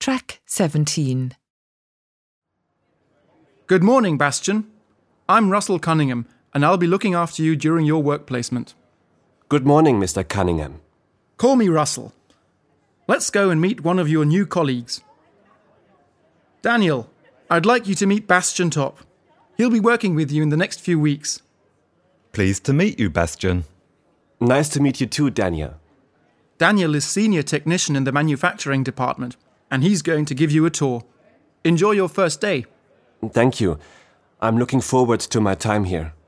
Track 17. Good morning, Bastian. I'm Russell Cunningham, and I'll be looking after you during your work placement. Good morning, Mr. Cunningham. Call me Russell. Let's go and meet one of your new colleagues. Daniel, I'd like you to meet Bastian Top. He'll be working with you in the next few weeks. Pleased to meet you, Bastian. Nice to meet you too, Daniel. Daniel is senior technician in the manufacturing department, and he's going to give you a tour. Enjoy your first day. Thank you. I'm looking forward to my time here.